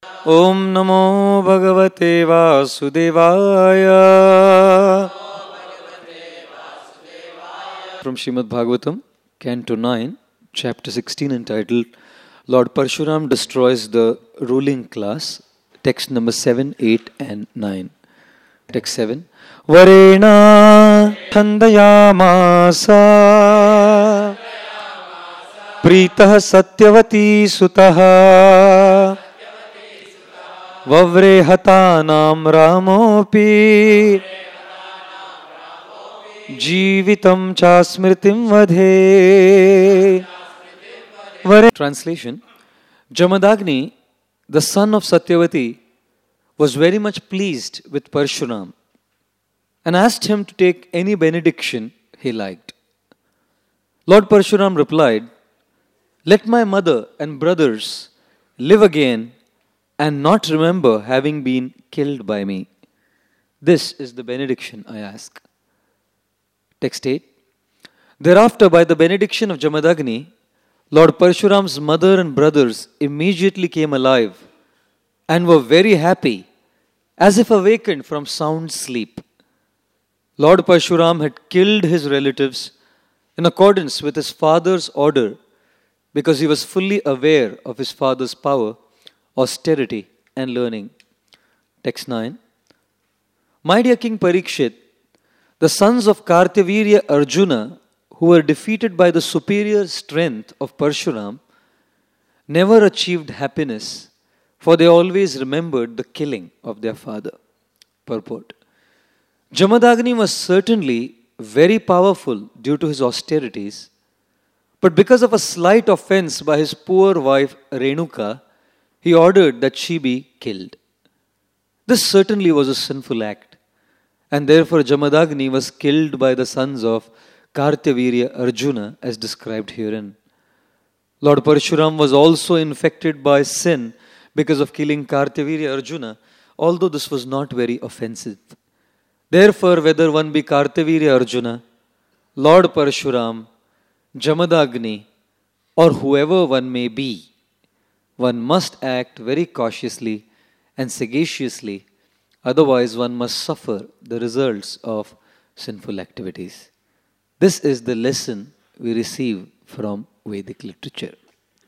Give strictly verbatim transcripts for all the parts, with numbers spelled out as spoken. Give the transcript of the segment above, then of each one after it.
Om Namo Bhagavate Vasudevaya. From Srimad Bhagavatam, Canto nine, Chapter sixteen, entitled Lord Parshuram Destroys the Ruling Class, text number seven, eight and nine. Text seven. Varena Thandayamasa Pritah Satyavati Sutaha Vavrehatanam Ramopi Jivitam Chasmritim Vadhe. Translation. Jamadagni, the son of Satyavati, was very much pleased with Parshuram and asked him to take any benediction he liked. Lord Parshuram replied, "Let my mother and brothers live again and not remember having been killed by me. This is the benediction I ask." Text eight. Thereafter, by the benediction of Jamadagni, Lord Parshuram's mother and brothers immediately came alive and were very happy, as if awakened from sound sleep. Lord Parshuram had killed his relatives in accordance with his father's order because he was fully aware of his father's power, austerity and learning. Text nine. My dear King Parikshit, the sons of Kartavirya Arjuna, who were defeated by the superior strength of Parshuram, never achieved happiness, for they always remembered the killing of their father. Purport. Jamadagni was certainly very powerful due to his austerities, but because of a slight offense by his poor wife Renuka, he ordered that she be killed. This certainly was a sinful act, and therefore Jamadagni was killed by the sons of Kartavirya Arjuna as described herein. Lord Parshuram was also infected by sin because of killing Kartavirya Arjuna, although this was not very offensive. Therefore, whether one be Kartavirya Arjuna, Lord Parshuram, Jamadagni, or whoever one may be, one must act very cautiously and sagaciously, otherwise one must suffer the results of sinful activities. This is the lesson we receive from Vedic literature.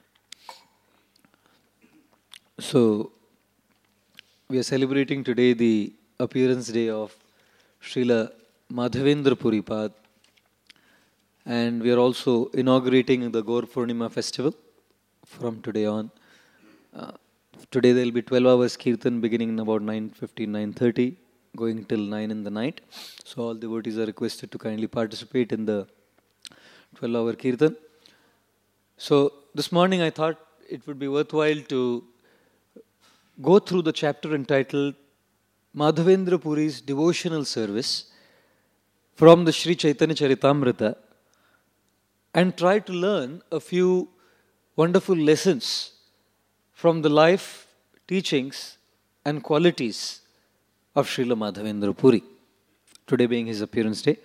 So, we are celebrating today the appearance day of Srila Madhavendra Puripad, and we are also inaugurating the Gaur Purnima festival from today on. Uh, today there will be twelve hours Kirtan beginning in about nine fifteen, nine thirty, going till nine in the night. So all devotees are requested to kindly participate in the twelve hour Kirtan. So this morning I thought it would be worthwhile to go through the chapter entitled Madhavendra Puri's devotional service from the Sri Chaitanya Charitamrita and try to learn a few wonderful lessons from the life, teachings and qualities of Srila Madhavendra Puri, today being his appearance day.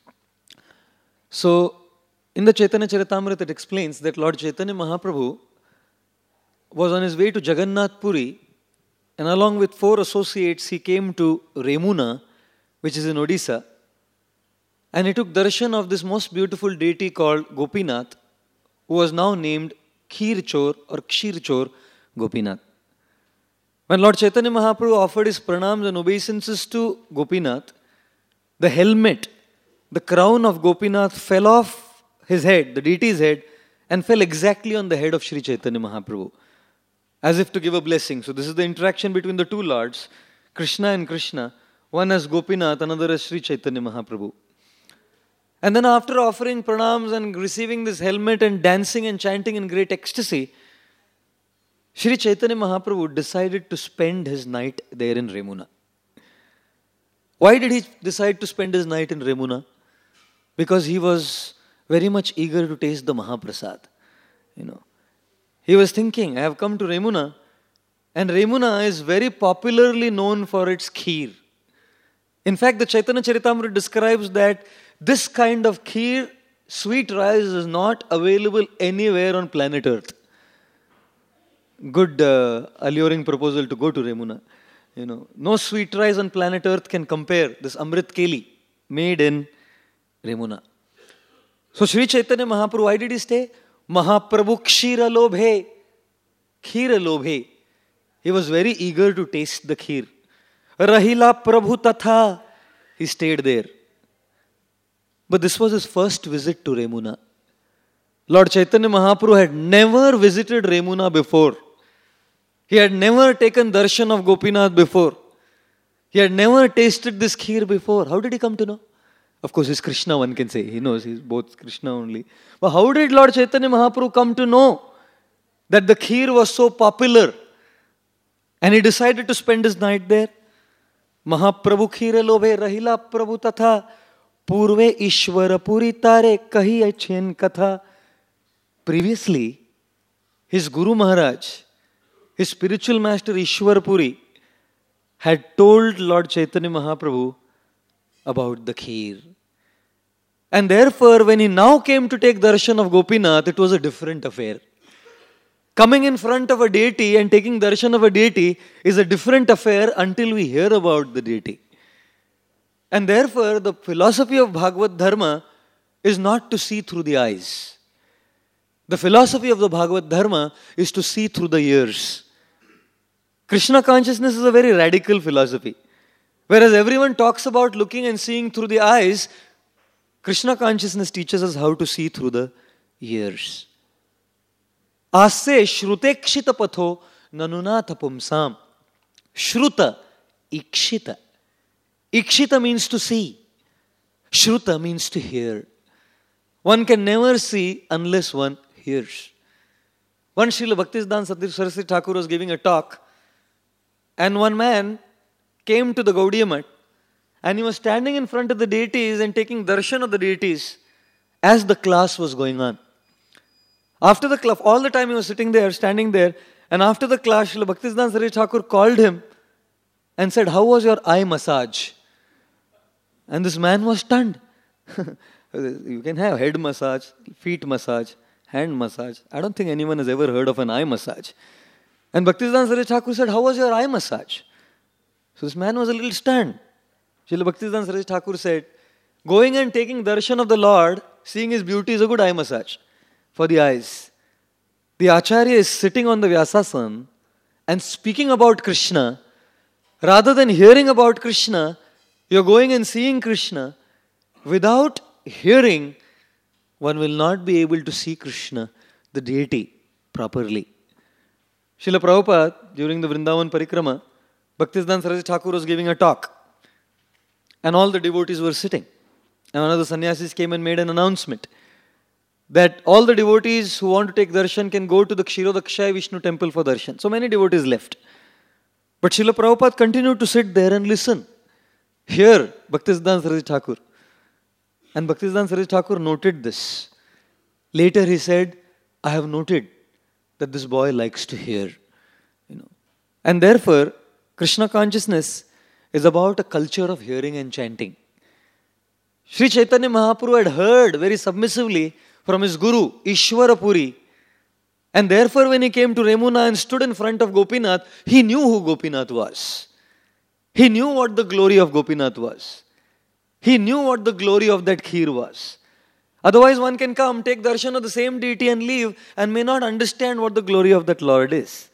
So, in the Chaitanya Charitamrita it explains that Lord Chaitanya Mahaprabhu was on his way to Jagannath Puri, and along with four associates he came to Remuna, which is in Odisha, and he took darshan of this most beautiful deity called Gopinath, who was now named Kheerchor or Kshirchor Gopinath. When Lord Chaitanya Mahaprabhu offered his pranams and obeisances to Gopinath, the helmet, the crown of Gopinath fell off his head, the deity's head, and fell exactly on the head of Sri Chaitanya Mahaprabhu, as if to give a blessing. So this is the interaction between the two lords, Krishna and Krishna, one as Gopinath, another as Sri Chaitanya Mahaprabhu. And then after offering pranams and receiving this helmet and dancing and chanting in great ecstasy, Sri Chaitanya Mahaprabhu decided to spend his night there in Remuna. Why did he decide to spend his night in Remuna? Because he was very much eager to taste the Mahaprasad. You know, he was thinking, I have come to Remuna, and Remuna is very popularly known for its kheer. In fact, the Chaitanya Charitamrita describes that this kind of kheer, sweet rice, is not available anywhere on planet Earth. good uh, alluring proposal to go to Remuna. You know, no sweet rice on planet Earth can compare this Amrit Keli made in Remuna. So Sri Chaitanya Mahaprabhu, why did he stay? Mahaprabhu Kshira Lobhe. Khira Lobhe. He was very eager to taste the kheer. Rahila Prabhu Tatha. He stayed there. But this was his first visit to Remuna. Lord Chaitanya Mahaprabhu had never visited Remuna before. He had never taken darshan of Gopinath before. He had never tasted this kheer before. How did he come to know? Of course, he's Krishna, one can say. He knows he's both Krishna only. But how did Lord Chaitanya Mahaprabhu come to know that the kheer was so popular? And he decided to spend his night there. Mahaprabhu kheer lobhe rahila prabhu tatha purve ishwara puri tare kahi achen katha. Previously, his Guru Maharaj, his spiritual master Ishwar Puri, had told Lord Chaitanya Mahaprabhu about the kheer. And therefore, when he now came to take darshan of Gopinath, it was a different affair. Coming in front of a deity and taking darshan of a deity is a different affair until we hear about the deity. And therefore, the philosophy of Bhagavad Dharma is not to see through the eyes. The philosophy of the Bhagavad Dharma is to see through the ears. Krishna consciousness is a very radical philosophy. Whereas everyone talks about looking and seeing through the eyes, Krishna consciousness teaches us how to see through the ears. Asya shrute kshita patho nanunatha pumsam. Shruta, ikshita. Ikshita means to see. Shruta means to hear. One can never see unless one hears. Once Srila Bhaktisiddhanta Saraswati Thakur was giving a talk, and one man came to the Gaudiya Math, and he was standing in front of the deities and taking darshan of the deities as the class was going on. After the class, all the time he was sitting there, standing there, and after the class, Srila Bhaktisiddhanta Saraswati Thakur called him and said, "How was your eye massage?" And this man was stunned. You can have head massage, feet massage, hand massage. I don't think anyone has ever heard of an eye massage. And Bhaktisiddhanta Saraswati Thakur said, "How was your eye massage?" So this man was a little stunned. Srila Bhaktisiddhanta Saraswati Thakur said, "Going and taking darshan of the Lord, seeing His beauty is a good eye massage for the eyes. The Acharya is sitting on the Vyasasana and speaking about Krishna. Rather than hearing about Krishna, you're going and seeing Krishna. Without hearing, one will not be able to see Krishna, the deity, properly." Srila Prabhupada, during the Vrindavan Parikrama, Bhaktisiddhanta Saraswati Thakur was giving a talk. And all the devotees were sitting. And one of the sannyasis came and made an announcement that all the devotees who want to take darshan can go to the Kshirodakshaya Vishnu temple for darshan. So many devotees left. But Srila Prabhupada continued to sit there and listen. Hear Bhaktisiddhanta Saraswati Thakur. And Bhaktisiddhanta Saraswati Thakur noted this. Later he said, "I have noted that this boy likes to hear." You know. And therefore, Krishna consciousness is about a culture of hearing and chanting. Sri Chaitanya Mahaprabhu had heard very submissively from his Guru, Ishwara Puri. And therefore, when he came to Remuna and stood in front of Gopinath, he knew who Gopinath was. He knew what the glory of Gopinath was. He knew what the glory of that kheer was. Otherwise, one can come, take darshan of the same deity and leave and may not understand what the glory of that Lord is.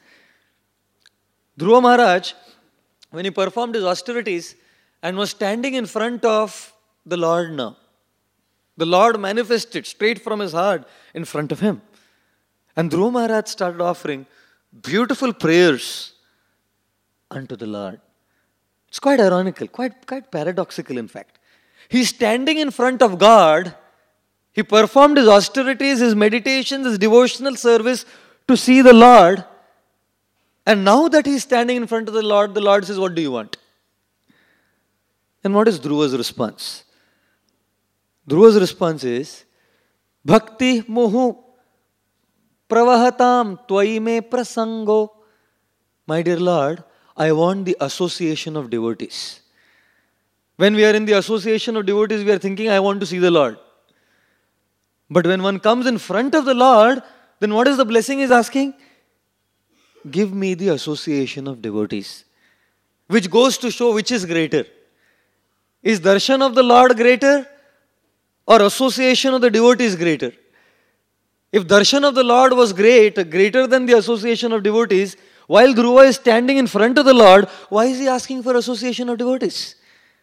Dhruva Maharaj, when he performed his austerities and was standing in front of the Lord now, the Lord manifested straight from his heart in front of him. And Dhruva Maharaj started offering beautiful prayers unto the Lord. It's quite ironical, quite, quite paradoxical in fact. He's standing in front of God. He performed his austerities, his meditations, his devotional service to see the Lord. And now that he's standing in front of the Lord, the Lord says, "What do you want?" And what is Dhruva's response? Dhruva's response is, "Bhakti muhu pravahatam tvai me prasango." My dear Lord, I want the association of devotees. When we are in the association of devotees, we are thinking, I want to see the Lord. But when one comes in front of the Lord, then what is the blessing he's asking? give me the association of devotees. Which goes to show which is greater. Is darshan of the Lord greater or association of the devotees greater? If darshan of the Lord was great, greater than the association of devotees, while Dhruva is standing in front of the Lord, why is he asking for association of devotees?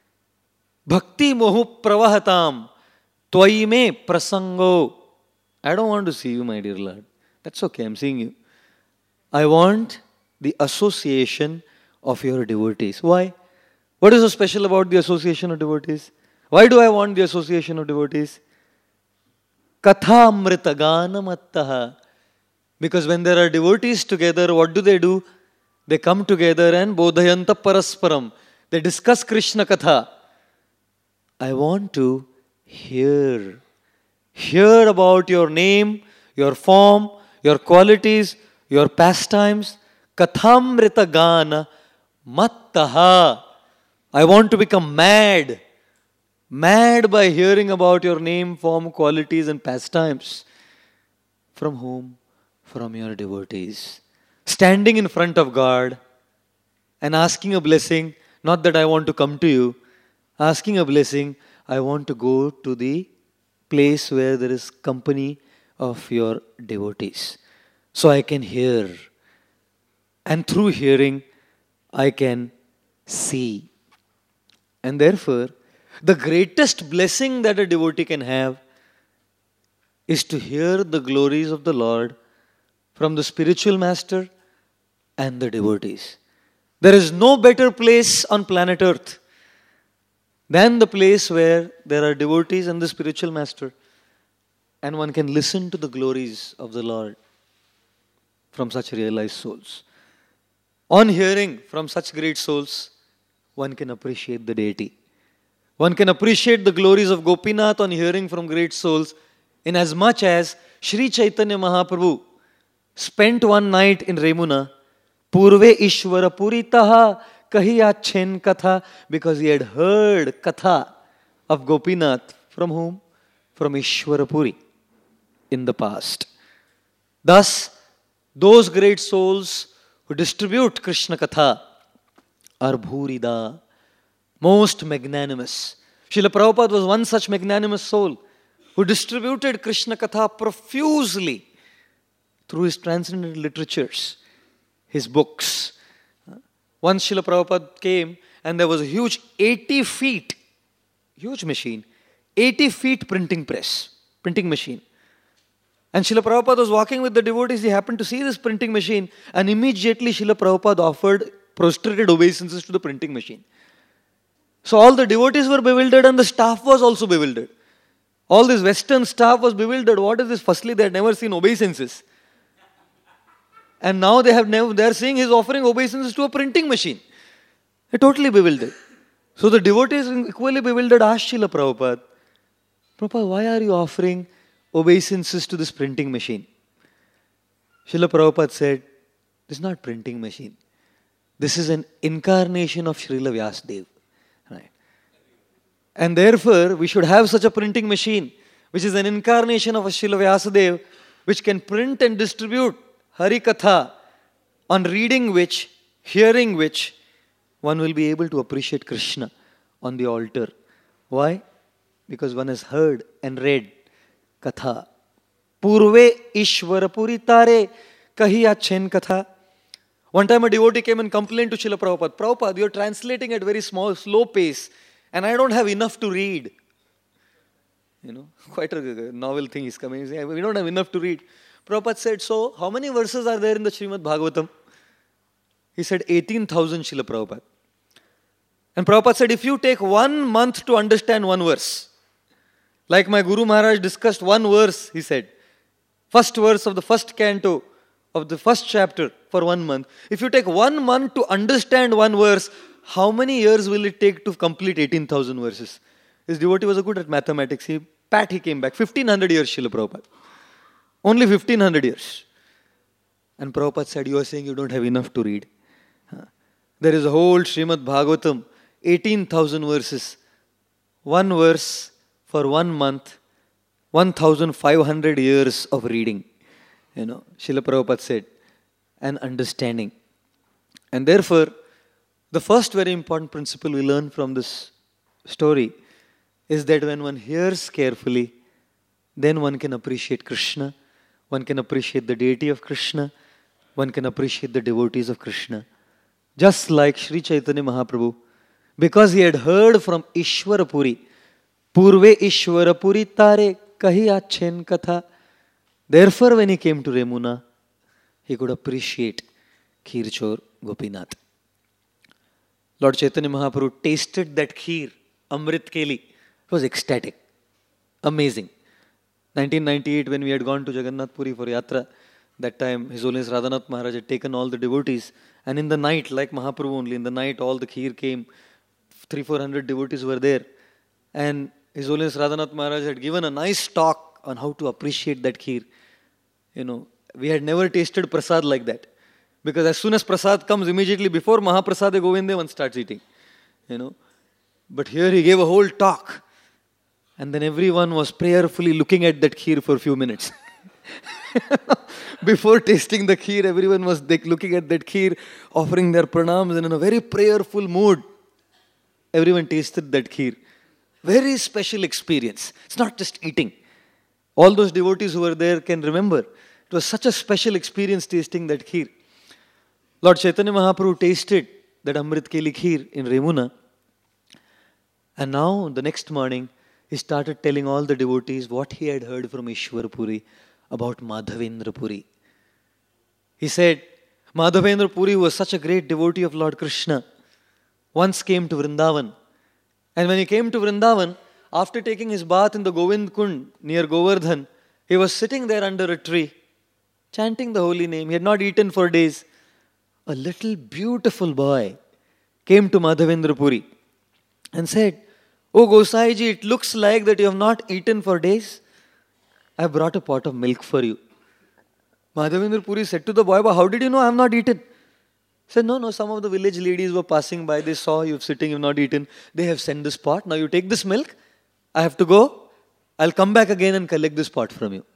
Bhakti mohu pravahatam tvayi me prasango. I don't want to see you, my dear Lord. That's okay, I'm seeing you. I want the association of your devotees. Why? What is so special about the association of devotees? Why do I want the association of devotees? Katha amrita ganamattaha. Because when there are devotees together, what do they do? They come together and bodhayanta parasparam. They discuss Krishna Katha. I want to hear. Hear about your name, your form, your qualities, your pastimes. Kathamrita gana mattaha. I want to become mad. Mad by hearing about your name, form, qualities and pastimes. From whom? From your devotees. Standing in front of God and asking a blessing. Not that I want to come to you. Asking a blessing. I want to go to the place where there is company of your devotees. So I can hear. And through hearing, I can see. And therefore, the greatest blessing that a devotee can have is to hear the glories of the Lord from the spiritual master and the devotees. There is no better place on planet Earth than the place where there are devotees and the spiritual master, and one can listen to the glories of the Lord from such realized souls. On hearing from such great souls, one can appreciate the deity. One can appreciate the glories of Gopinath on hearing from great souls, in as much as Sri Chaitanya Mahaprabhu spent one night in Remuna, Purve Ishvara Puritaha Kahiyachen Katha, because he had heard Katha of Gopinath from whom? From Ishwarapuri in the past. Thus, those great souls who distribute Krishna Katha are Bhurida, most magnanimous. Srila Prabhupada was one such magnanimous soul who distributed Krishna Katha profusely through his transcendental literatures, his books. Once Srila Prabhupada came and there was a huge eighty feet, huge machine, eighty feet printing press, printing machine. And Srila Prabhupada was walking with the devotees, he happened to see this printing machine, and immediately Srila Prabhupada offered prostrated obeisances to the printing machine. So all the devotees were bewildered and the staff was also bewildered. All this Western staff was bewildered. What is this? Firstly, they had never seen obeisances. And now they have never, they are seeing he's offering obeisances to a printing machine. They're totally bewildered. So the devotees, equally bewildered, asked Srila Prabhupada, Prabhupada, why are you offering obeisances to this printing machine? Srila Prabhupada said, this is not printing machine. This is an incarnation of Srila Vyasadeva. Right. And therefore, we should have such a printing machine, which is an incarnation of a Srila Vyasadeva, which can print and distribute Hari Katha, on reading which, hearing which, one will be able to appreciate Krishna on the altar. Why? Because one has heard and read Katha. Purve Ishvara Puritare Kahiya Chen Katha. One time a devotee came and complained to Srila Prabhupada, Prabhupada, you're translating at very small, slow pace, and I don't have enough to read. You know, quite a novel thing is coming. We don't have enough to read. Prabhupada said, so how many verses are there in the Srimad Bhagavatam? He said, eighteen thousand, Srila Prabhupada. And Prabhupada said, if you take one month to understand one verse, like my Guru Maharaj discussed one verse, he said, first verse of the first canto of the first chapter for one month. If you take one month to understand one verse, how many years will it take to complete eighteen thousand verses? His devotee was good at mathematics. He, pat, he came back. fifteen hundred years, Srila Prabhupada. Only fifteen hundred years. And Prabhupada said, you are saying you don't have enough to read. There is a whole Srimad Bhagavatam, eighteen thousand verses. One verse for one month, one thousand five hundred years of reading. You know, Srila Prabhupada said, and understanding. And therefore, the first very important principle we learn from this story is that when one hears carefully, then one can appreciate Krishna, one can appreciate the deity of Krishna, one can appreciate the devotees of Krishna. Just like Sri Chaitanya Mahaprabhu, because he had heard from Ishwarapuri, Purve Ishwarapuri tare kahi achen katha. Therefore, when he came to Remuna, he could appreciate Kheer Gopinath. Lord Chaitanya Mahaprabhu tasted that kheer, Amrit Keli. It was ecstatic, amazing. nineteen ninety-eight, when we had gone to Jagannath Puri for Yatra, that time His Holiness Radhanath Maharaj had taken all the devotees, and in the night, like Mahaprabhu only, in the night all the kheer came, three, four hundred devotees were there, and His Holiness Radhanath Maharaj had given a nice talk on how to appreciate that kheer. You know, we had never tasted prasad like that. Because as soon as prasad comes, immediately before Mahaprasade Govinde, one starts eating. You know. But here he gave a whole talk. And then everyone was prayerfully looking at that kheer for a few minutes. Before tasting the kheer, everyone was looking at that kheer, offering their pranams, and in a very prayerful mood, everyone tasted that kheer. Very special experience. It's not just eating. All those devotees who were there can remember. It was such a special experience tasting that kheer. Lord Chaitanya Mahaprabhu tasted that Amrit Keli kheer in Remuna. And now, the next morning, he started telling all the devotees what he had heard from Ishwarapuri about Madhavendra Puri. He said, Madhavendra Puri was such a great devotee of Lord Krishna. Once came to Vrindavan. And when he came to Vrindavan, after taking his bath in the Govind Kund near Govardhan, he was sitting there under a tree, chanting the holy name. He had not eaten for days. A little beautiful boy came to Madhavendra Puri and said, Oh Gosaiji, it looks like that you have not eaten for days. I have brought a pot of milk for you. Madhavendra Puri said to the boy, but how did you know I have not eaten? He said, no, no, some of the village ladies were passing by. They saw you sitting, you have not eaten. They have sent this pot. Now you take this milk. I have to go. I'll come back again and collect this pot from you.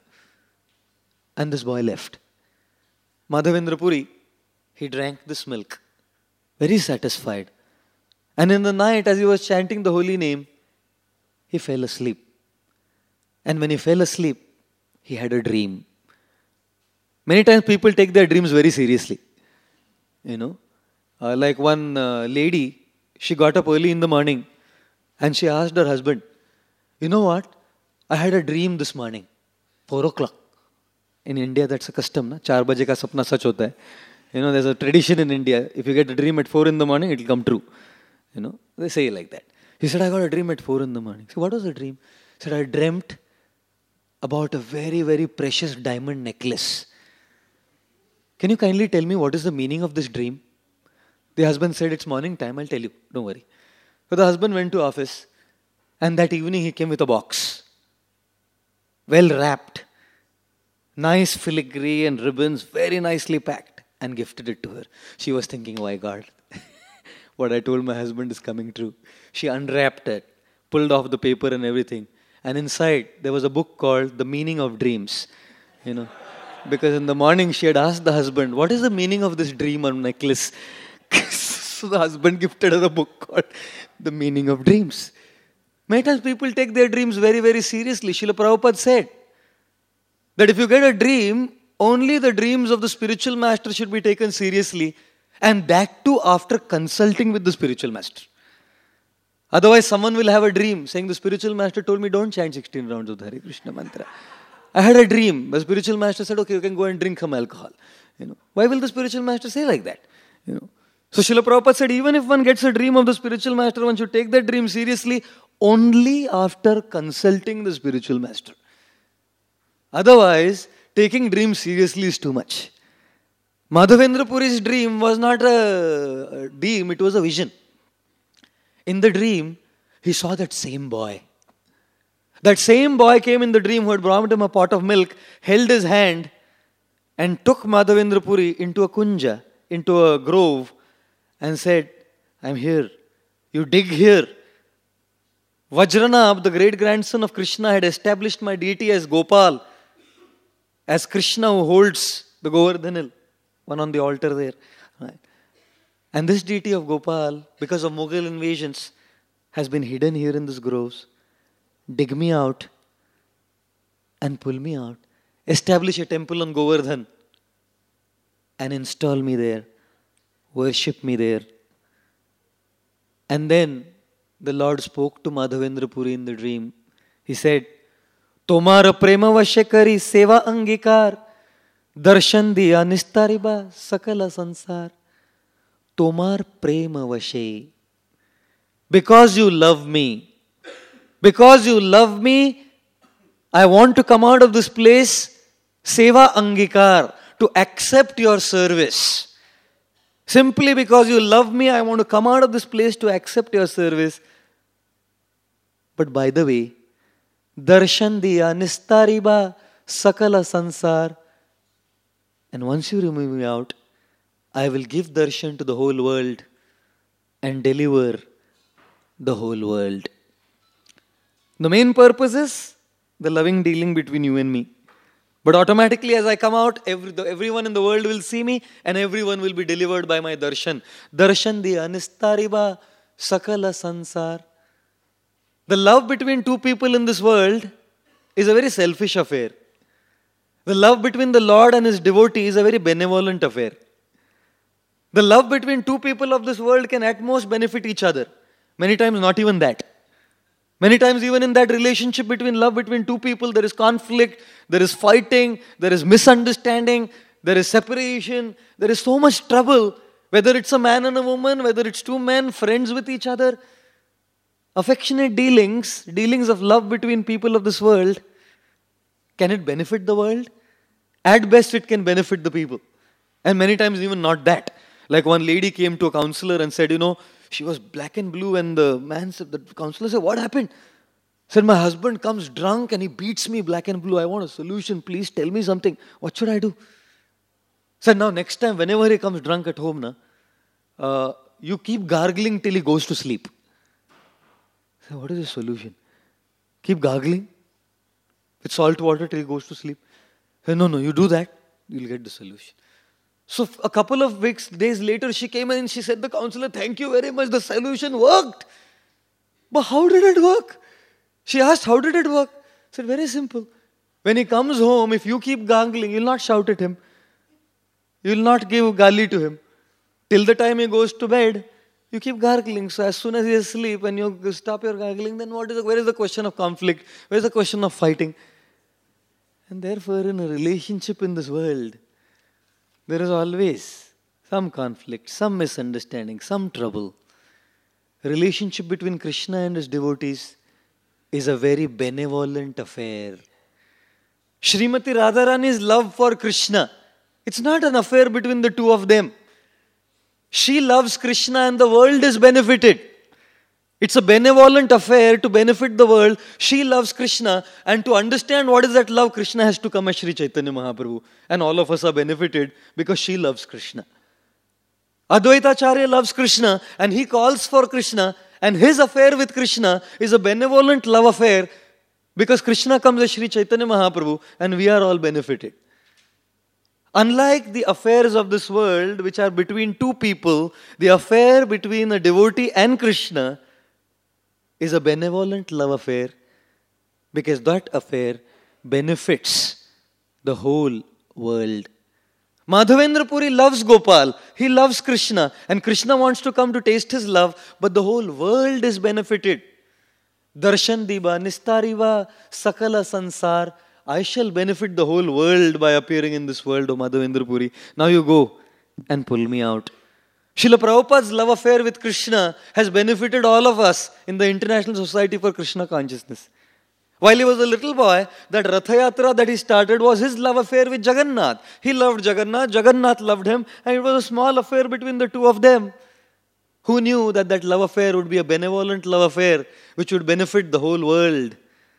And this boy left. Madhavendra Puri, he drank this milk. Very satisfied. And in the night, as he was chanting the holy name, he fell asleep. And when he fell asleep, he had a dream. Many times people take their dreams very seriously. You know, uh, like one uh, lady, she got up early in the morning and she asked her husband, you know what? I had a dream this morning, four o'clock. In India, that's a custom, na? Char baje ka sapna sach hota hai. You know, there's a tradition in India. If you get a dream at four in the morning, it will come true. You know, they say like that. He said, I got a dream at four in the morning. So what was the dream? He said, I dreamt about a very, very precious diamond necklace. Can you kindly tell me what is the meaning of this dream? The husband said, it's morning time, I'll tell you, don't worry. So the husband went to office and that evening he came with a box. Well wrapped. Nice filigree and ribbons, very nicely packed, and gifted it to her. She was thinking, why God, what I told my husband is coming true. She unwrapped it, pulled off the paper and everything. And inside there was a book called The Meaning of Dreams. You know. Because in the morning she had asked the husband, what is the meaning of this dream or necklace? So the husband gifted her a book called The Meaning of Dreams. Many times people take their dreams very, very seriously. Srila Prabhupada said that if you get a dream, only the dreams of the spiritual master should be taken seriously, and that too after consulting with the spiritual master. Otherwise someone will have a dream saying the spiritual master told me don't chant sixteen rounds of the Hare Krishna mantra. I had a dream. The spiritual master said, okay, you can go and drink some alcohol. You know, why will the spiritual master say like that? You know. So Srila Prabhupada said, even if one gets a dream of the spiritual master, one should take that dream seriously only after consulting the spiritual master. Otherwise, taking dreams seriously is too much. Madhavendra Puri's dream was not a dream, it was a vision. In the dream, he saw that same boy. That same boy came in the dream who had brought him a pot of milk, held his hand and took Madhavendra Puri into a kunja, into a grove and said, I'm here. You dig here. Vajranab, the great grandson of Krishna, had established my deity as Gopal, as Krishna who holds the Govardhan hill. one on the altar there. Right? And this deity of Gopal, because of Mughal invasions, has been hidden here in these groves. Dig me out and pull me out. Establish a temple on Govardhan and install me there. Worship me there. And then the Lord spoke to Madhavendra Puri in the dream. He said, Tomara prema vashe kari seva angikar darshan diya nistariba sakala sansar. Tomar prema vashe. Because you love me. Because you love me, I want to come out of this place, seva angikar, to accept your service. Simply because you love me, I want to come out of this place to accept your service. But by the way, darshan diya nistariba sakala sansar. And once you remove me out, I will give darshan to the whole world and deliver the whole world. The main purpose is the loving dealing between you and me. But automatically as I come out, every, the, everyone in the world will see me and everyone will be delivered by my darshan. Darshan diya nistariba sakala sansar. The love between two people in this world is a very selfish affair. The love between the Lord and His devotee is a very benevolent affair. The love between two people of this world can at most benefit each other. Many times not even that. Many times even in that relationship between love between two people, there is conflict, there is fighting, there is misunderstanding, there is separation, there is so much trouble. Whether it's a man and a woman, whether it's two men, friends with each other. Affectionate dealings, dealings of love between people of this world, can it benefit the world? At best it can benefit the people. And many times even not that. Like one lady came to a counselor and said, you know, she was black and blue, and the man said, the counselor said, what happened? Said, my husband comes drunk and he beats me black and blue. I want a solution. Please tell me something. What should I do? Said, now next time whenever he comes drunk at home, na, uh, you keep gargling till he goes to sleep. Said, what is the solution? Keep gargling with salt water till he goes to sleep. Said, no, no, you do that, you'll get the solution. So a couple of weeks, days later, she came in and she said, the counselor, thank you very much, the solution worked. But how did it work? She asked, how did it work? I said, very simple. When he comes home, if you keep gargling, you'll not shout at him. You'll not give gali to him. Till the time he goes to bed, you keep gargling. So as soon as he is asleep and you stop your gargling, then what is the, where is the question of conflict? Where is the question of fighting? And therefore, in a relationship in this world, there is always some conflict, some misunderstanding, some trouble. Relationship between Krishna and his devotees is a very benevolent affair. Srimati Radharani's love for Krishna, it's not an affair between the two of them. She loves Krishna and the world is benefited. It's a benevolent affair to benefit the world. She loves Krishna, and to understand what is that love, Krishna has to come as Sri Chaitanya Mahaprabhu. And all of us are benefited because she loves Krishna. Advaitacharya loves Krishna and he calls for Krishna, and his affair with Krishna is a benevolent love affair because Krishna comes as Sri Chaitanya Mahaprabhu and we are all benefited. Unlike the affairs of this world, which are between two people, the affair between a devotee and Krishna is a benevolent love affair because that affair benefits the whole world. Madhavendra Puri loves Gopal, he loves Krishna, and Krishna wants to come to taste his love, but the whole world is benefited. Darshan diba nistariva sakala sansar. I shall benefit the whole world by appearing in this world, O Madhavendra Puri. Now you go and pull me out. Srila Prabhupada's love affair with Krishna has benefited all of us in the International Society for Krishna Consciousness. While he was a little boy, that Ratha Yatra that he started was his love affair with Jagannath. He loved Jagannath, Jagannath loved him, and it was a small affair between the two of them. Who knew that that love affair would be a benevolent love affair which would benefit the whole world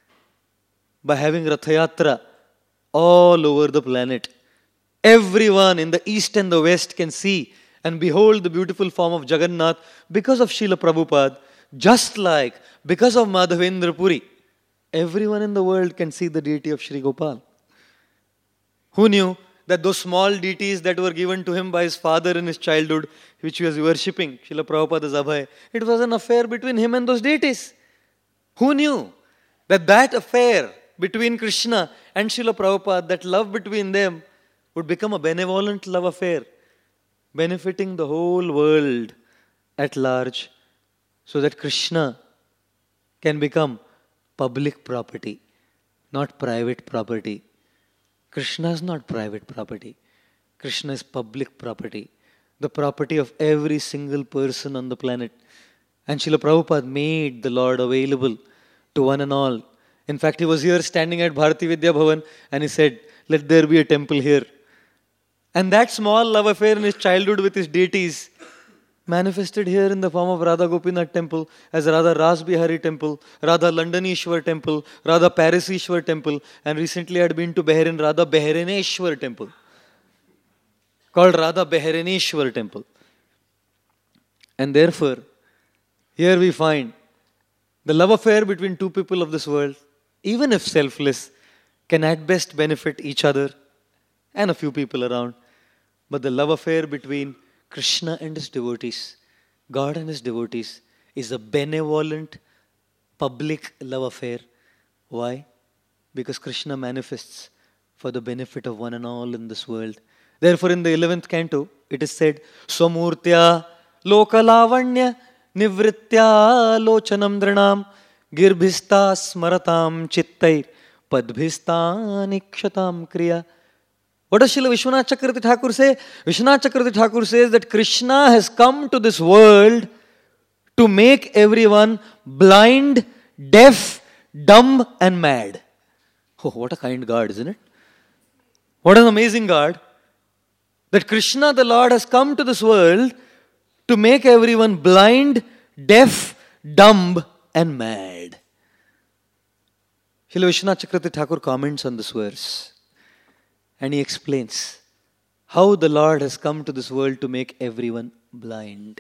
by having Ratha Yatra all over the planet. Everyone in the east and the west can see and behold the beautiful form of Jagannath because of Srila Prabhupada, just like because of Madhavendra Puri. Everyone in the world can see the deity of Sri Gopal. Who knew that those small deities that were given to him by his father in his childhood, which he was worshipping, Srila Prabhupada's Abhay, it was an affair between him and those deities. Who knew that that affair between Krishna and Srila Prabhupada, that love between them, would become a benevolent love affair, benefiting the whole world at large, so that Krishna can become public property, not private property. Krishna is not private property. Krishna is public property, the property of every single person on the planet. And Srila Prabhupada made the Lord available to one and all. In fact, he was here standing at Bharati Vidya Bhavan and he said, let there be a temple here. And that small love affair in his childhood with his deities manifested here in the form of Radha Gopinath temple, as Radha Ras Bihari temple, Radha Landanishwar temple, Radha Parisishwar temple, and recently I had been to Behrin, Radha Behrineshwar temple, called Radha Behrineshwar temple. And therefore, here we find the love affair between two people of this world, even if selfless, can at best benefit each other and a few people around. But the love affair between Krishna and his devotees, God and his devotees, is a benevolent, public love affair. Why? Because Krishna manifests for the benefit of one and all in this world. Therefore, in the eleventh canto, it is said, Swamurtya lokalavanya nivritya lochanam dranam girbhista smaratam chittai padbhista nikshatam kriya. What does Srila Vishwanath Chakravarti Thakur say? Vishwanath Chakravarti Thakur says that Krishna has come to this world to make everyone blind, deaf, dumb and mad. Oh, what a kind God, isn't it? What an amazing God. That Krishna the Lord has come to this world to make everyone blind, deaf, dumb and mad. Srila Vishwanath Chakravarti Thakur comments on this verse. And he explains how the Lord has come to this world to make everyone blind.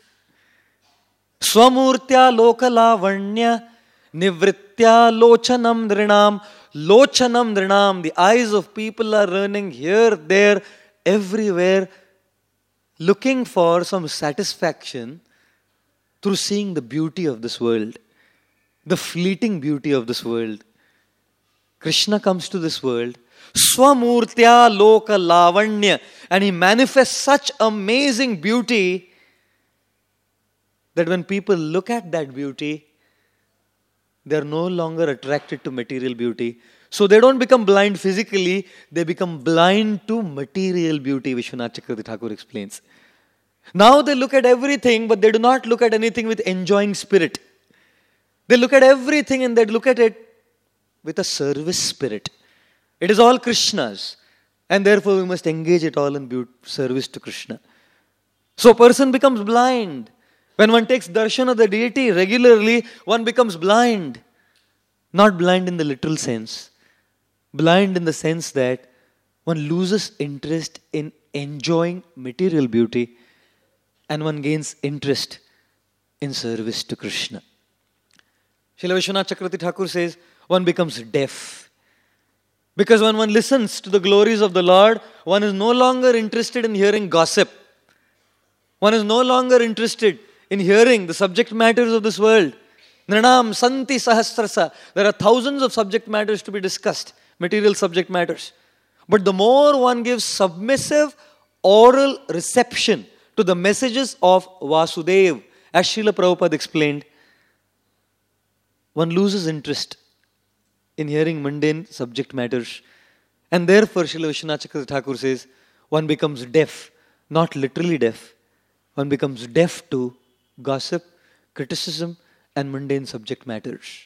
Swamurtya lokalavanya nivritya lochanam drinam. Lochanam drinam. The eyes of people are running here, there, everywhere, looking for some satisfaction through seeing the beauty of this world, the fleeting beauty of this world. Krishna comes to this world, Swamurtya loka lavanya, and he manifests such amazing beauty that when people look at that beauty, they are no longer attracted to material beauty. So they don't become blind physically, they become blind to material beauty, Vishwanath Chakravarti Thakur explains. Now they look at everything, but they do not look at anything with enjoying spirit. They look at everything and they look at it with a service spirit. It is all Krishna's, and therefore we must engage it all in beauty, service to Krishna. So a person becomes blind. When one takes darshan of the deity regularly, one becomes blind. Not blind in the literal sense. Blind in the sense that one loses interest in enjoying material beauty and one gains interest in service to Krishna. Srila Vishwanath Chakravarti Thakur says, one becomes deaf. Because when one listens to the glories of the Lord, one is no longer interested in hearing gossip. One is no longer interested in hearing the subject matters of this world. Nranam santi sahasrasa. There are thousands of subject matters to be discussed, material subject matters. But the more one gives submissive oral reception to the messages of Vasudev, as Srila Prabhupada explained, one loses interest in hearing mundane subject matters. And therefore, Srila Vishwanath Chakravarti Thakur says, one becomes deaf, not literally deaf. One becomes deaf to gossip, criticism, and mundane subject matters.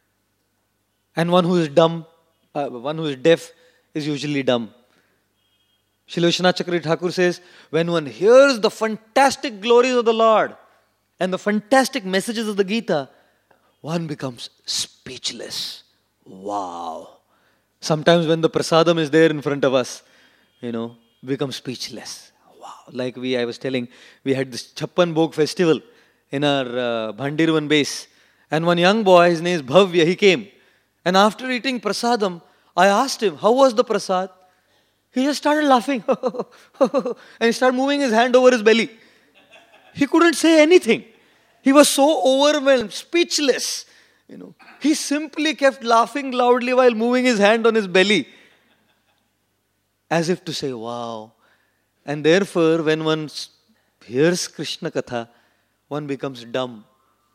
And one who is dumb, uh, one who is deaf, is usually dumb. Srila Vishwanath Chakravarti Thakur says, when one hears the fantastic glories of the Lord and the fantastic messages of the Gita, one becomes speechless. Wow. Sometimes when the prasadam is there in front of us, you know, we become speechless. Wow. Like we, I was telling, we had this Chappan Bhog festival in our uh, Bhandirvan base. And one young boy, his name is Bhavya, he came. And after eating prasadam, I asked him, how was the prasad? He just started laughing. And he started moving his hand over his belly. He couldn't say anything. He was so overwhelmed, speechless. You know, he simply kept laughing loudly while moving his hand on his belly. As if to say, wow. And therefore, when one hears Krishna Katha, one becomes dumb.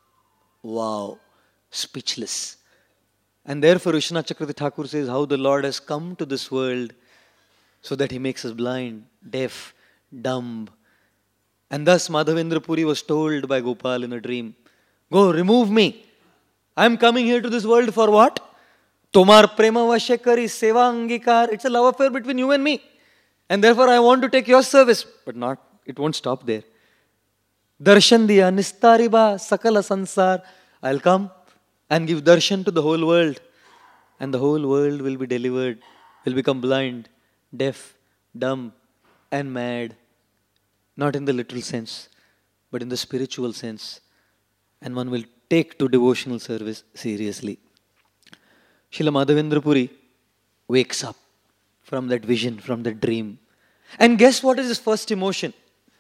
Wow. Speechless. And therefore, Vishwanath Chakravarti Thakur says how the Lord has come to this world so that He makes us blind, deaf, dumb. And thus Madhavendra Puri was told by Gopal in a dream, go, remove me. I am coming here to this world for what? Tomar prema vashe kari seva angikar. It's a love affair between you and me. And therefore I want to take your service. But not, it won't stop there. Darshan diya nistariba sakala sansar. I'll come and give darshan to the whole world. And the whole world will be delivered, will become blind, deaf, dumb and mad. Not in the literal sense, but in the spiritual sense. And one will take to devotional service seriously. Srila Madhavendra Puri wakes up from that vision, from that dream. And guess what is his first emotion?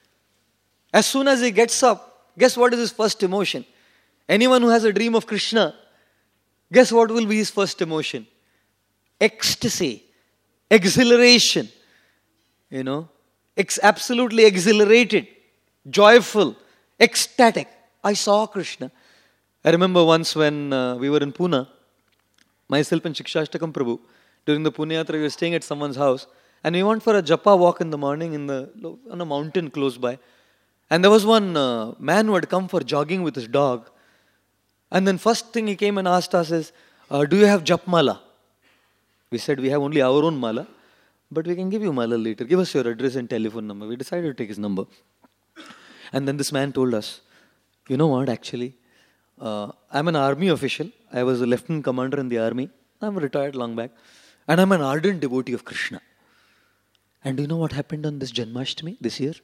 As soon as he gets up, guess what is his first emotion? Anyone who has a dream of Krishna, guess what will be his first emotion? Ecstasy, exhilaration, you know, ex- absolutely exhilarated, joyful, ecstatic. I saw Krishna. I remember once when uh, we were in Pune, myself and Shikshashtakam Prabhu, during the Pune Yatra, we were staying at someone's house and we went for a japa walk in the morning in the on a mountain close by. And there was one uh, man who had come for jogging with his dog. And then first thing he came and asked us is, uh, do you have jap mala? We said we have only our own mala, but we can give you mala later. Give us your address and telephone number. We decided to take his number. And then this man told us, you know what, actually, uh, I'm an army official. I was a lieutenant commander in the army. I'm retired long back. And I'm an ardent devotee of Krishna. And do you know what happened on this Janmashtami this year?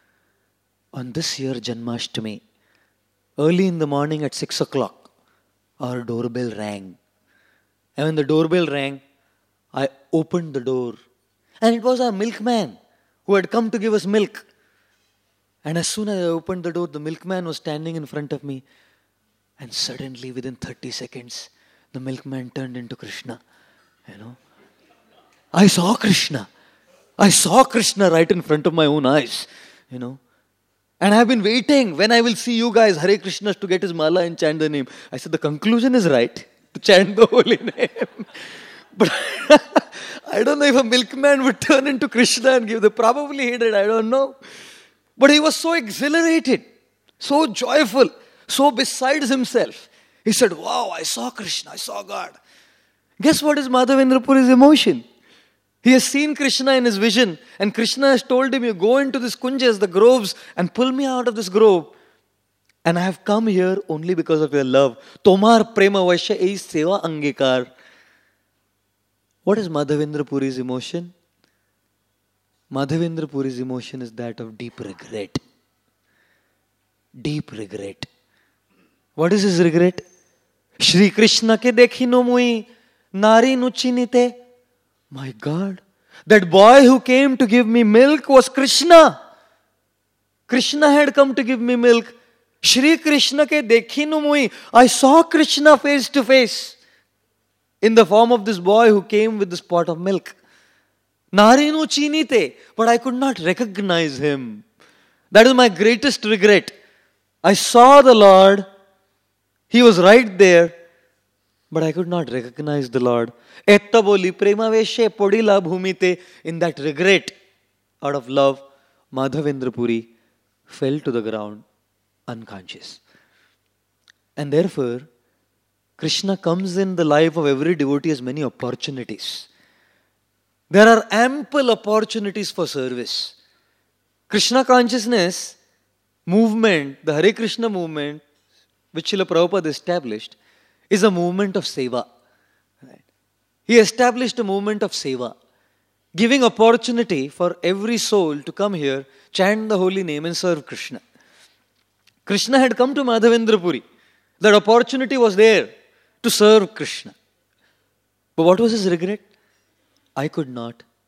On this year Janmashtami, early in the morning at six o'clock, our doorbell rang. And when the doorbell rang, I opened the door. And it was our milkman who had come to give us milk. And as soon as I opened the door, the milkman was standing in front of me. And suddenly, within thirty seconds, the milkman turned into Krishna. You know, I saw Krishna. I saw Krishna right in front of my own eyes. You know, and I have been waiting when I will see you guys, Hare Krishna, to get his mala and chant the name. I said, the conclusion is right, to chant the holy name. But I don't know if a milkman would turn into Krishna and give the, probably he did, I don't know. But he was so exhilarated, so joyful, so besides himself. He said, wow, I saw Krishna, I saw God. Guess what is Madhavendra Puri's emotion? He has seen Krishna in his vision, and Krishna has told him, you go into these kunjas, the groves, and pull me out of this grove. And I have come here only because of your love. Tomar prema vasya ei seva angikar. What is Madhavendra Puri's emotion? Madhavendra Puri's emotion is that of deep regret. Deep regret. What is his regret? Shri Krishna ke dekhi no mui, nari nu chinite. My God, that boy who came to give me milk was Krishna. Krishna had come to give me milk. Shri Krishna ke dekhi no mui. I saw Krishna face to face in the form of this boy who came with this pot of milk. Nari nu chinite. But I could not recognize him. That is my greatest regret. I saw the Lord. He was right there. But I could not recognize the Lord. Etta boli prema veshe podila bhumite. In that regret, out of love, Madhavendra Puri fell to the ground unconscious. And therefore, Krishna comes in the life of every devotee as many opportunities. There are ample opportunities for service. Krishna consciousness movement, the Hare Krishna movement, which Srila Prabhupada established, is a movement of seva. Right? He established a movement of seva, giving opportunity for every soul to come here, chant the holy name and serve Krishna. Krishna had come to Madhavendra Puri. That opportunity was there to serve Krishna. But what was his regret? I could not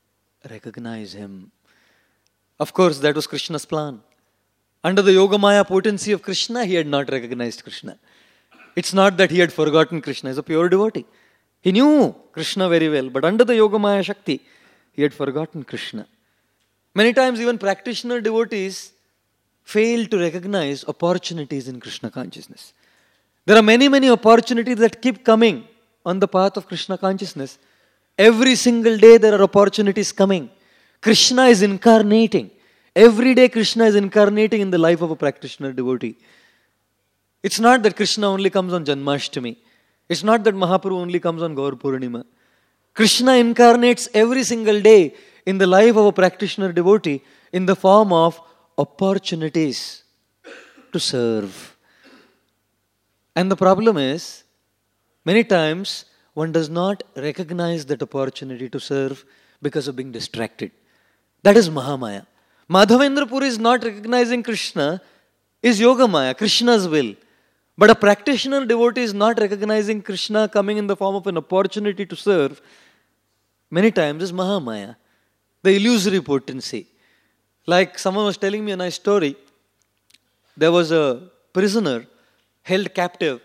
recognize him. Of course, that was Krishna's plan. Under the Yogamaya potency of Krishna, he had not recognized Krishna. It's not that he had forgotten Krishna. He's a pure devotee. He knew Krishna very well, but under the Yogamaya Shakti, he had forgotten Krishna. Many times even practitioner devotees fail to recognize opportunities in Krishna consciousness. There are many, many opportunities that keep coming on the path of Krishna consciousness. Every single day there are opportunities coming. Krishna is incarnating. Every day Krishna is incarnating in the life of a practitioner devotee. It's not that Krishna only comes on Janmashtami. It's not that Mahaprabhu only comes on Gaur Purnima. Krishna incarnates every single day in the life of a practitioner devotee in the form of opportunities to serve. And the problem is, many times one does not recognize that opportunity to serve because of being distracted. That is Mahamaya. Madhavendra Puri is not recognizing Krishna, is Yogamaya, Krishna's will. But a practitioner devotee is not recognizing Krishna coming in the form of an opportunity to serve, many times is Mahamaya, the illusory potency. Like someone was telling me a nice story. There was a prisoner held captive,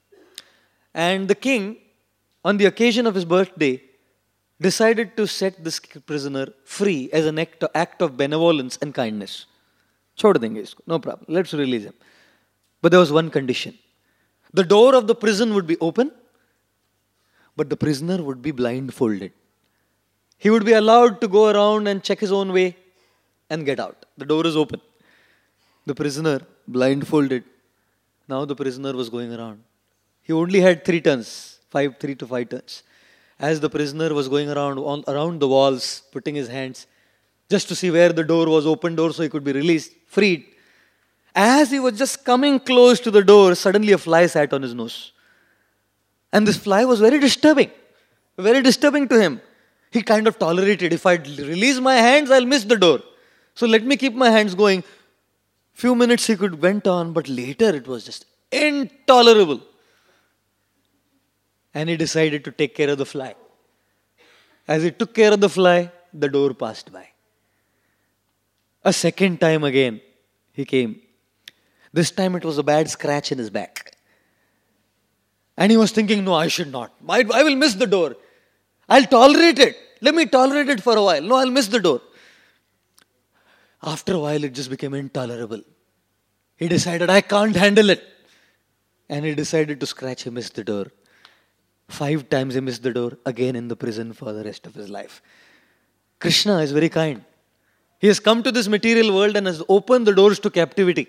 and the king, on the occasion of his birthday, decided to set this prisoner free as an act, act of benevolence and kindness. Chhod denge isko, no problem, let's release him. But there was one condition. The door of the prison would be open, but the prisoner would be blindfolded. He would be allowed to go around and check his own way and get out. The door is open. The prisoner blindfolded. Now the prisoner was going around. He only had three turns, five, three to five turns. As the prisoner was going around on, around the walls, putting his hands just to see where the door was, open door, so he could be released, freed. As he was just coming close to the door, suddenly a fly sat on his nose. And this fly was very disturbing, very disturbing to him. He kind of tolerated, if I release my hands, I'll miss the door. So let me keep my hands going. Few minutes he could went on, but later it was just intolerable. And he decided to take care of the fly. As he took care of the fly, the door passed by. A second time again, he came. This time it was a bad scratch in his back. And he was thinking, no, I should not. I, I will miss the door. I'll tolerate it. Let me tolerate it for a while. No, I'll miss the door. After a while, it just became intolerable. He decided, I can't handle it. And he decided to scratch. He missed the door. Five times he missed the door. Again in the prison for the rest of his life. Krishna is very kind. He has come to this material world and has opened the doors to captivity.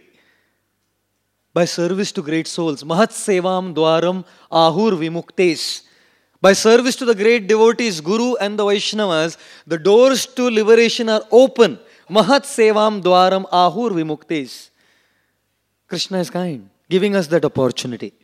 By service to great souls. Mahat sevam dwaram ahur vimuktes. By service to the great devotees, Guru and the Vaishnavas, the doors to liberation are open. Mahat sevam dwaram ahur vimuktes. Krishna is kind, giving us that opportunity.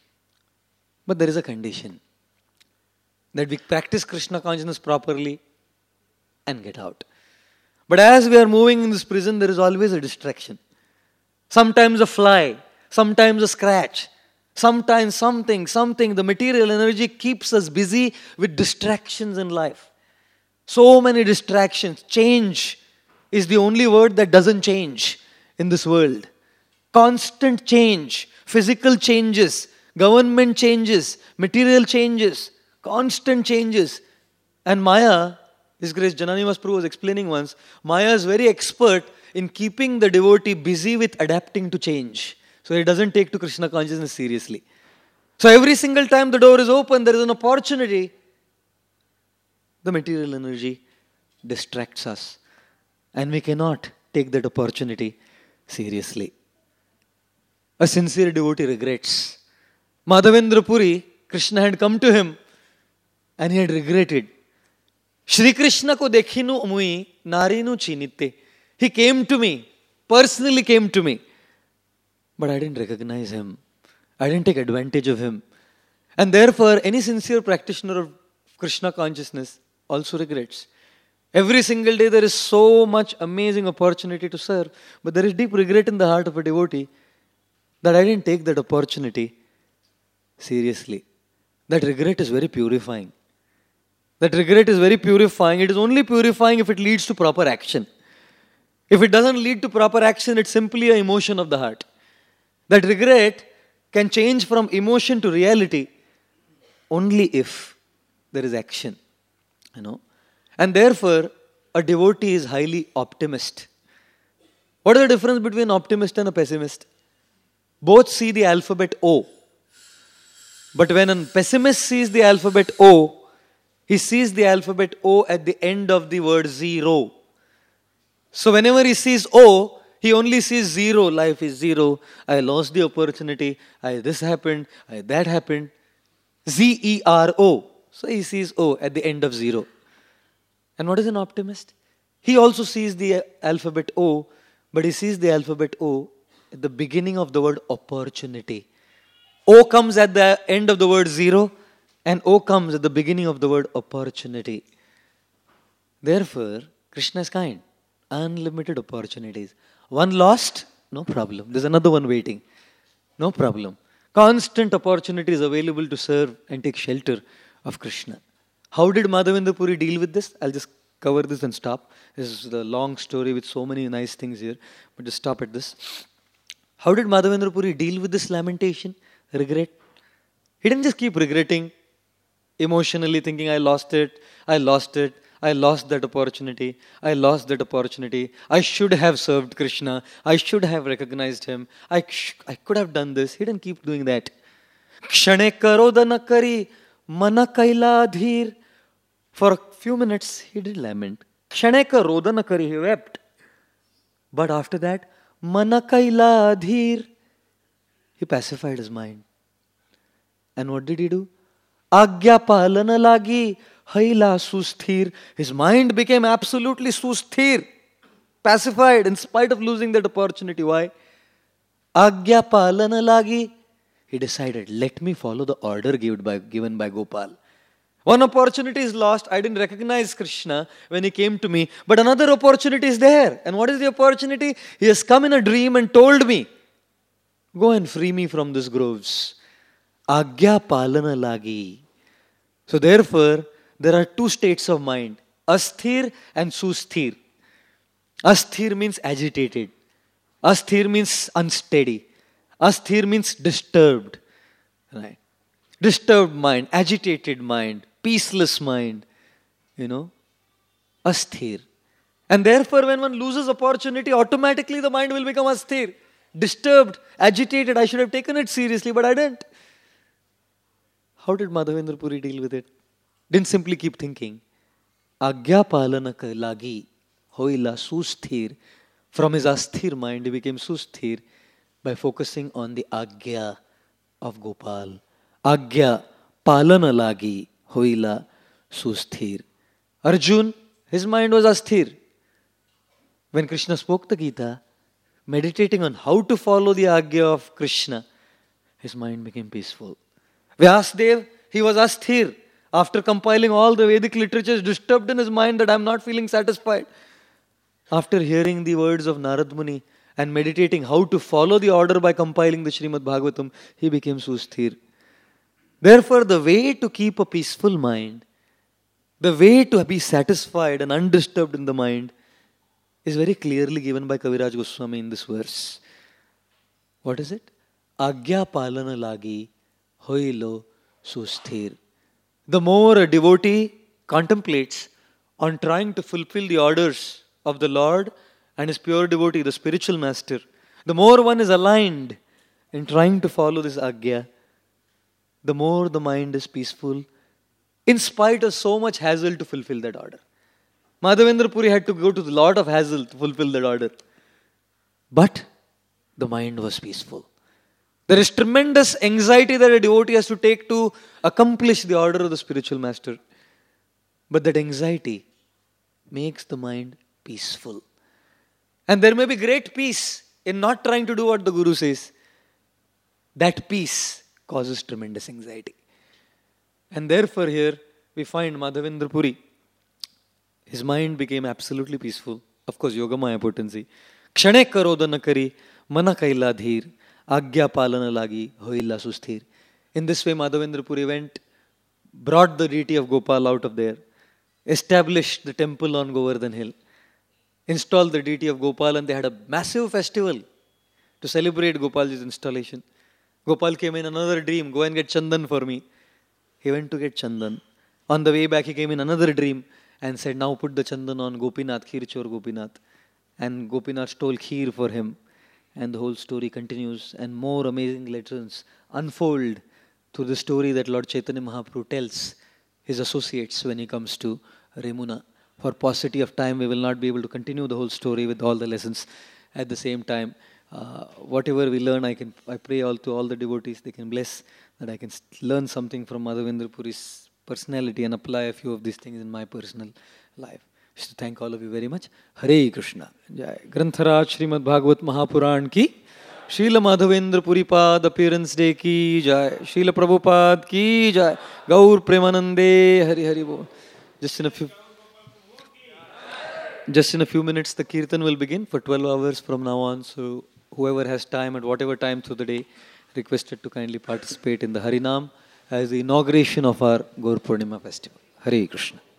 But there is a condition. That we practice Krishna consciousness properly and get out. But as we are moving in this prison, there is always a distraction. Sometimes a fly, sometimes a scratch, sometimes something, something. The material energy keeps us busy with distractions in life. So many distractions. Change is the only word that doesn't change in this world. Constant change, physical changes, government changes, material changes, constant changes. And Maya, His Grace Janani Mahaprabhu was explaining once, Maya is very expert in keeping the devotee busy with adapting to change. So he doesn't take to Krishna consciousness seriously. So every single time the door is open, there is an opportunity. The material energy distracts us. And we cannot take that opportunity seriously. A sincere devotee regrets. Madhavendra Puri, Krishna had come to him and he had regretted. Shri Krishna ko dekhinu mui narinu chinitte. He came to me, personally came to me. But I didn't recognize him. I didn't take advantage of him. And therefore, any sincere practitioner of Krishna consciousness also regrets. Every single day there is so much amazing opportunity to serve, but there is deep regret in the heart of a devotee that I didn't take that opportunity seriously. That regret is very purifying. That regret is very purifying. It is only purifying if it leads to proper action. If it doesn't lead to proper action, it's simply an emotion of the heart. That regret can change from emotion to reality only if there is action. You know? And therefore, a devotee is highly optimist. What is the difference between an optimist and a pessimist? Both see the alphabet O. But when a pessimist sees the alphabet O, he sees the alphabet O at the end of the word zero. So whenever he sees O, he only sees zero. Life is zero. I lost the opportunity. I this happened. I that happened. Z E R O. So he sees O at the end of zero. And what is an optimist? He also sees the alphabet O, but he sees the alphabet O at the beginning of the word opportunity. O comes at the end of the word zero, and O comes at the beginning of the word opportunity. Therefore, Krishna is kind. Unlimited opportunities. One lost, no problem. There's another one waiting. No problem. Constant opportunities available to serve and take shelter of Krishna. How did Madhavendra Puri deal with this? I'll just cover this and stop. This is a long story with so many nice things here. But just stop at this. How did Madhavendra Puri deal with this lamentation? Regret. He didn't just keep regretting, emotionally thinking, I lost it, I lost it, I lost that opportunity, I lost that opportunity, I should have served Krishna, I should have recognized him, I, sh- I could have done this. He didn't keep doing that. Kshane karodana kari mana kaila adhir. For a few minutes, he did lament. Kshane karodana kari, he wept. But after that, mana kaila adhir, he pacified his mind. And what did he do? Agya palana lagi haila susthir. His mind became absolutely susthir, pacified in spite of losing that opportunity. Why? Agya palana lagi. He decided, let me follow the order given by, given by Gopal. One opportunity is lost. I didn't recognize Krishna when he came to me. But another opportunity is there. And what is the opportunity? He has come in a dream and told me, go and free me from these groves. Agya palana lagi. So therefore, there are two states of mind. Asthir and susthir. Asthir means agitated. Asthir means unsteady. Asthir means disturbed. Right? Disturbed mind, agitated mind, peaceless mind. You know. Asthir. And therefore, when one loses opportunity, automatically the mind will become asthir. Disturbed, agitated. I should have taken it seriously, but I didn't. How did Madhavendra Puri deal with it? Didn't simply keep thinking. Agya palana lagi hoila susthir. From his asthir mind, he became susthir by focusing on the agya of Gopal. Agya palana lagi hoila susthir. Arjun, his mind was asthir. When Krishna spoke the Gita, meditating on how to follow the agya of Krishna, his mind became peaceful. Vyasdev, he was asthir. After compiling all the Vedic literatures, disturbed in his mind that I am not feeling satisfied. After hearing the words of Narad Muni and meditating how to follow the order by compiling the Srimad Bhagavatam, he became susthir. Therefore, the way to keep a peaceful mind, the way to be satisfied and undisturbed in the mind, is very clearly given by Kaviraj Goswami in this verse. What is it? Agya palana lagi hoilo susthir. The more a devotee contemplates on trying to fulfill the orders of the Lord and his pure devotee, the spiritual master, the more one is aligned in trying to follow this agya, the more the mind is peaceful, in spite of so much hassle to fulfill that order. Madhavendra Puri had to go to a lot of hassle to fulfill that order. But the mind was peaceful. There is tremendous anxiety that a devotee has to take to accomplish the order of the spiritual master. But that anxiety makes the mind peaceful. And there may be great peace in not trying to do what the Guru says. That peace causes tremendous anxiety. And therefore here we find Madhavendra Puri. His mind became absolutely peaceful. Of course, Yogamaya potency. Kshane karodana kari mana kaila dhir. Agya palana lagi hoila susthir. In this way, Madhavendra Puri went, brought the deity of Gopal out of there, established the temple on Govardhan Hill, installed the deity of Gopal, and they had a massive festival to celebrate Gopalji's installation. Gopal came in another dream, go and get Chandan for me. He went to get Chandan. On the way back, he came in another dream and said, now put the Chandan on Gopinath, Kheerchor Gopinath. And Gopinath stole kheer for him. And the whole story continues, and more amazing legends unfold through the story that Lord Chaitanya Mahaprabhu tells his associates when he comes to Remuna. For paucity of time, we will not be able to continue the whole story with all the lessons at the same time. Uh, whatever we learn, I can I pray all to all the devotees, they can bless that I can learn something from Madhavendra Puri's personality and apply a few of these things in my personal life. To thank all of you very much. Hare Krishna. Jai. Grantharaj Srimad Bhagavat Mahapuran ki. Srila Madhavendra Puri Pad Appearance Day ki jai. Srila Prabhupada ki jai. Gaur Premanande. Hari Hari Bol. Just in a few Just in a few minutes the Kirtan will begin for twelve hours from now on. So whoever has time at whatever time through the day, requested to kindly participate in the Harinam as the inauguration of our Gaur Purnima festival. Hare Krishna.